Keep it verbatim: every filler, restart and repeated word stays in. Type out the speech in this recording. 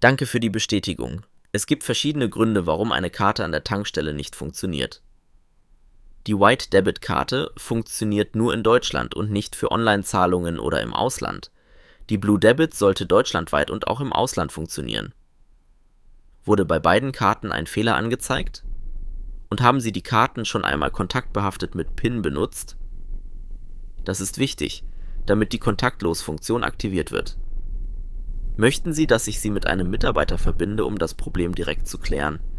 Danke für die Bestätigung. Es gibt verschiedene Gründe, warum eine Karte an der Tankstelle nicht funktioniert. Die White-Debit-Karte funktioniert nur in Deutschland und nicht für Online-Zahlungen oder im Ausland. Die Blue Debit sollte deutschlandweit und auch im Ausland funktionieren. Wurde bei beiden Karten ein Fehler angezeigt? Und haben Sie die Karten schon einmal kontaktbehaftet mit PIN benutzt? Das ist wichtig, damit die Kontaktlos-Funktion aktiviert wird. Möchten Sie, dass ich Sie mit einem Mitarbeiter verbinde, um das Problem direkt zu klären?